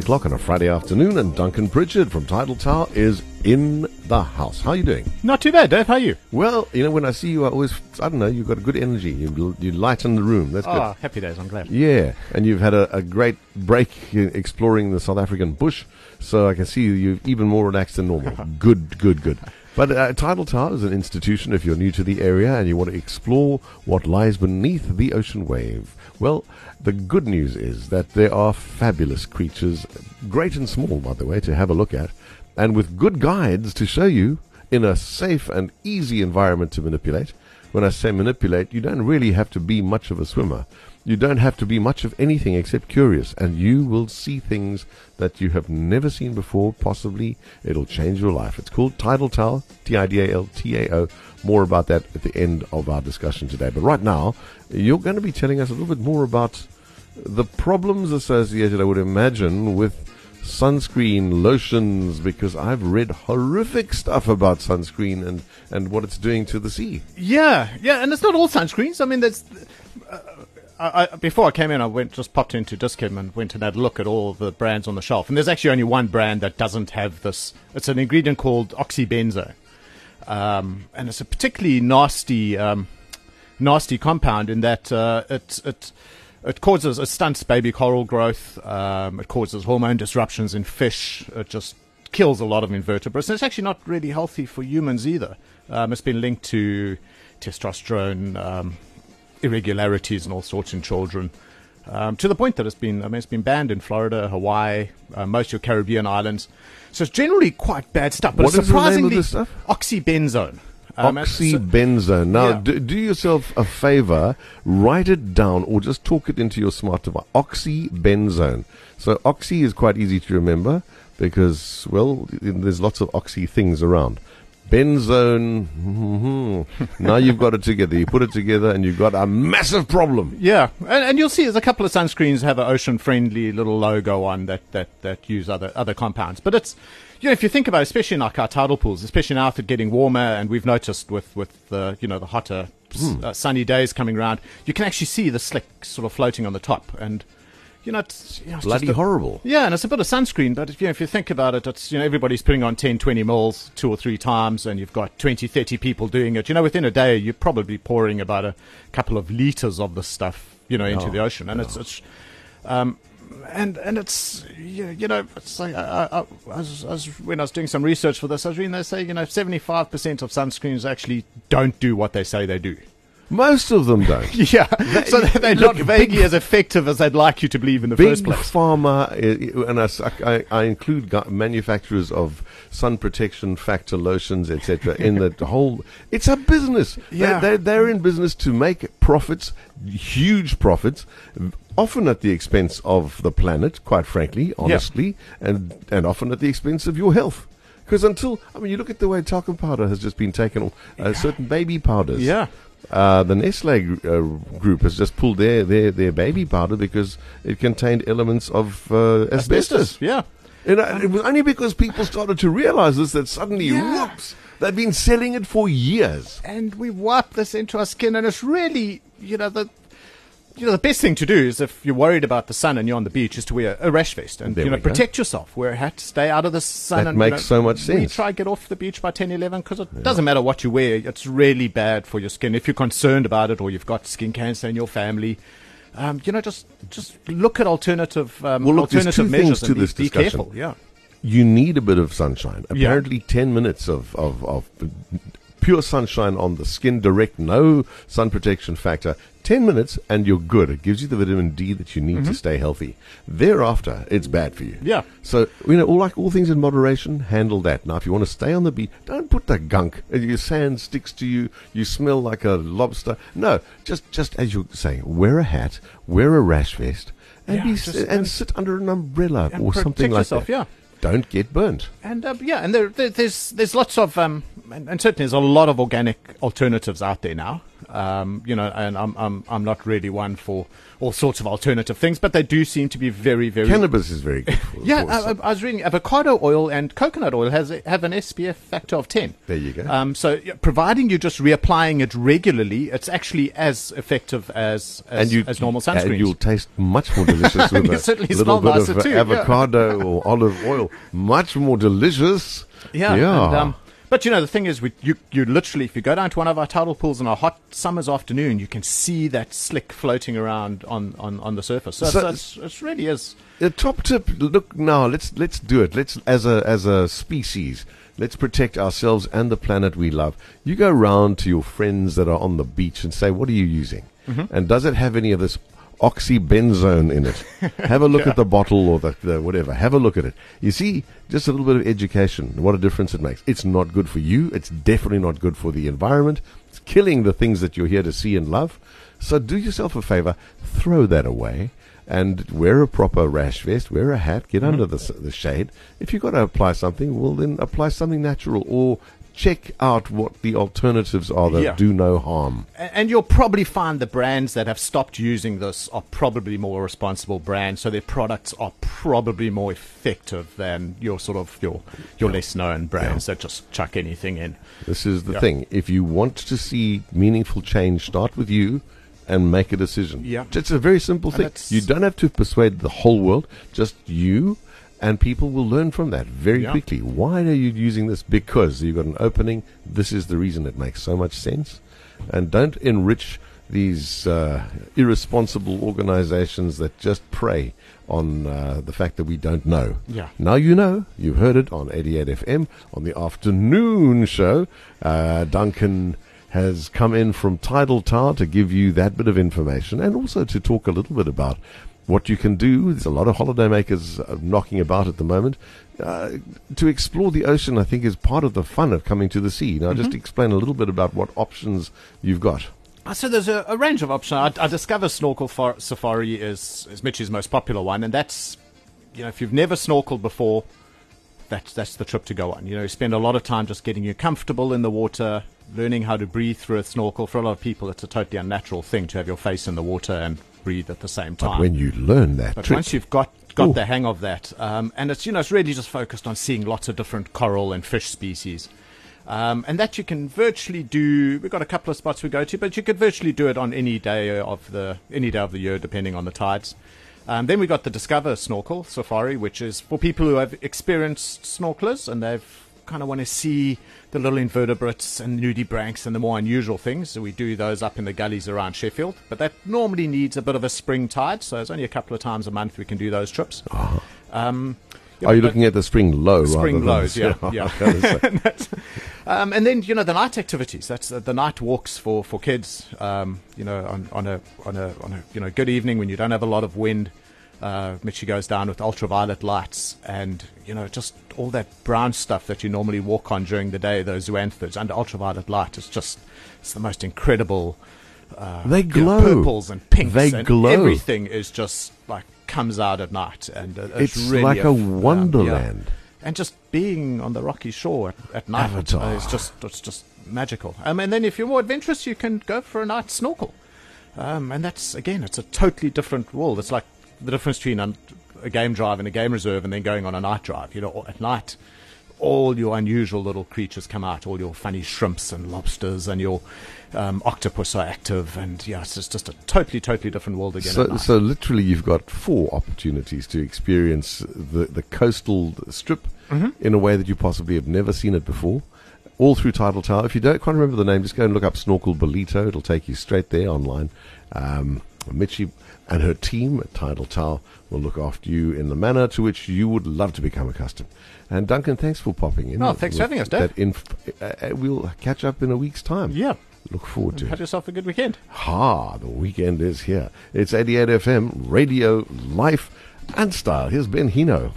o'clock on a Friday afternoon, and Duncan Pritchard from Tidal Tower is in the house. How are you doing? Not too bad, Dave. How are you? Well, when I see you, I always, I don't know, you've got a good energy. You lighten the room. That's good. Happy days. I'm glad. Yeah, and you've had a great break exploring the South African bush, so I can see you're even more relaxed than normal. Good. But Tidal Tower is an institution if you're new to the area and you want to explore what lies beneath the ocean wave. Well, the good news is that there are fabulous creatures, great and small, by the way, to have a look at, and with good guides to show you in a safe and easy environment to manipulate. When I say manipulate, you don't really have to be much of a swimmer. You don't have to be much of anything except curious, and you will see things that you have never seen before. Possibly it'll change your life. It's called Tidal Tower, Tidal. More about that at the end of our discussion today. But right now, you're going to be telling us a little bit more about the problems associated, I would imagine, with sunscreen lotions, because I've read horrific stuff about sunscreen and what it's doing to the sea. Yeah, and it's not all sunscreens. I mean, there's... before I came in, I just popped into Dis-Chem and went and had a look at all the brands on the shelf. And there's actually only one brand that doesn't have this. It's an ingredient called oxybenzone. And it's a particularly nasty compound in that it stunts baby coral growth. It causes hormone disruptions in fish. It just kills a lot of invertebrates. And it's actually not really healthy for humans either. It's been linked to testosterone irregularities and all sorts in children, to the point that it's been banned in Florida, Hawaii, most of your Caribbean islands. So it's generally quite bad stuff. But what it's is the name surprisingly of this stuff? Oxybenzone. Oxybenzone. Now, yeah. do yourself a favor, write it down or just talk it into your smart device. Oxybenzone. So oxy is quite easy to remember because, well, there's lots of oxy things around. Benzone. Now you've got it together. You put it together and you've got a massive problem. Yeah, and you'll see there's a couple of sunscreens have an ocean-friendly little logo on that use other compounds. But it's, if you think about it, especially in like our tidal pools, especially now after getting warmer, and we've noticed with the the hotter sunny days coming around, you can actually see the slick sort of floating on the top, and it's bloody horrible. Yeah, and it's a bit of sunscreen, but if you think about it, it's everybody's putting on 10, 20 mils 2 or 3 times, and you've got 20, 30 people doing it. Within a day, you're probably pouring about a couple of liters of this stuff, into the ocean, and it's it's like when I was doing some research for this, I was reading they say 75% of sunscreens actually don't do what they say they do. Most of them don't. Yeah, so they're not vaguely as effective as they'd like you to believe in the first place. Big Pharma, and I include manufacturers of sun protection factor lotions, etc. in the whole. It's a business. Yeah. They're in business to make profits, huge profits, often at the expense of the planet, quite frankly, honestly, and often at the expense of your health. Because you look at the way talcum powder has just been taken, certain baby powders. Yeah. The Nestle group has just pulled their baby powder because it contained elements of asbestos. Yeah. It was only because people started to realize this that suddenly, whoops, they've been selling it for years. And we wipe this into our skin, and it's really, the best thing to do is, if you're worried about the sun and you're on the beach, is to wear a rash vest and protect yourself. Wear a hat, stay out of the sun. That makes so much sense. We try to get off the beach by 10, 11 because it doesn't matter what you wear. It's really bad for your skin. If you're concerned about it or you've got skin cancer in your family, just look at alternative alternative measures and be careful. Yeah, you need a bit of sunshine. Apparently, 10 minutes of pure sunshine on the skin, direct, no sun protection factor. 10 minutes and you're good. It gives you the vitamin D that you need to stay healthy. Thereafter, it's bad for you. Yeah. So, all things in moderation, handle that. Now, if you want to stay on the beach, don't put the gunk. Your sand sticks to you. You smell like a lobster. No, just as you're saying, wear a hat, wear a rash vest, and sit under an umbrella or something like yourself, that. Yeah. Don't get burnt. And and there's lots of and certainly there's a lot of organic alternatives out there now. And I'm not really one for all sorts of alternative things, but they do seem to be very, very. Cannabis is very good for Yeah, for- I was reading avocado oil and coconut oil have an SPF factor of 10. There you go. So providing you're just reapplying it regularly, it's actually as effective as normal sunscreens. And you'll taste much more delicious with You a certainly little smell bit nicer of too, yeah. avocado or olive oil. Much more delicious. Yeah. Yeah. And, but the thing is, you literally, if you go down to one of our tidal pools on a hot summer's afternoon, you can see that slick floating around on the surface. So it really is. The top tip. Look now. Let's do it. Let's as a species. Let's protect ourselves and the planet we love. You go round to your friends that are on the beach and say, "What are you using? And does it have any of this oxybenzone in it?" Have a look at the bottle or the whatever. Have a look at it. You see, just a little bit of education. What a difference it makes. It's not good for you. It's definitely not good for the environment. It's killing the things that you're here to see and love. So do yourself a favor. Throw that away. And wear a proper rash vest, wear a hat, get under the shade. If you've got to apply something, well, then apply something natural or check out what the alternatives are that do no harm. And you'll probably find the brands that have stopped using this are probably more responsible brands, so their products are probably more effective than your less known brands that just chuck anything in. This is the thing. If you want to see meaningful change, start with you. And make a decision. Yeah. It's a very simple thing. You don't have to persuade the whole world, just you, and people will learn from that very quickly. Why are you using this? Because you've got an opening. This is the reason it makes so much sense. And don't enrich these irresponsible organizations that just prey on the fact that we don't know. Yeah. Now you know. You've heard it on 88 FM on the afternoon show. Duncan has come in from Tidal Tower to give you that bit of information and also to talk a little bit about what you can do. There's a lot of holidaymakers knocking about at the moment. To explore the ocean, I think, is part of the fun of coming to the sea. Now, just explain a little bit about what options you've got. So there's a range of options. I discover Snorkel Safari is Mitchie's most popular one, and that's, if you've never snorkeled before, that's the trip to go on. You spend a lot of time just getting you comfortable in the water, learning how to breathe through a snorkel. For a lot of people, it's a totally unnatural thing to have your face in the water and breathe at the same time. But when you learn that But trick, once you've got the hang of that, and it's it's really just focused on seeing lots of different coral and fish species. And that you can virtually do. We've got a couple of spots we go to, but you could virtually do it on any day of the year, depending on the tides. Then we got the Discover Snorkel Safari, which is for people who have experienced snorkelers and they've kind of want to see the little invertebrates and nudibranchs and the more unusual things. So we do those up in the gullies around Sheffield, but that normally needs a bit of a spring tide. So it's only a couple of times a month we can do those trips. are you looking at the spring low? Spring rather lows, than yeah. And then the night activities. That's the night walks for kids. On a good evening when you don't have a lot of wind. Mitchie goes down with ultraviolet lights and just all that brown stuff that you normally walk on during the day. Those zoanthids under ultraviolet light. It's the most incredible. They glow. Purples and pinks. They and glow. Everything is just like comes out at night, and it's really like a wonderland. And just being on the rocky shore at night, Avatar. it's just magical. And then if you're more adventurous, you can go for a night snorkel. And that's, again, it's a totally different world. It's like the difference between a game drive and a game reserve and then going on a night drive. At night, all your unusual little creatures come out, all your funny shrimps and lobsters and your octopus are active. And, it's just a totally, totally different world again at night. So literally you've got 4 opportunities to experience the coastal strip in a way that you possibly have never seen it before. All through Tidal Tower. If you can't remember the name, just go and look up Snorkel Bolito. It'll take you straight there online. Mitchie and her team at Tidal Tower will look after you in the manner to which you would love to become accustomed. And Duncan, thanks for popping in. Oh, thanks for having us, Dave. We'll catch up in a week's time. Yeah. Look forward to it. Have yourself a good weekend. The weekend is here. It's 88 FM, radio, life, and style. Here's Ben Hino.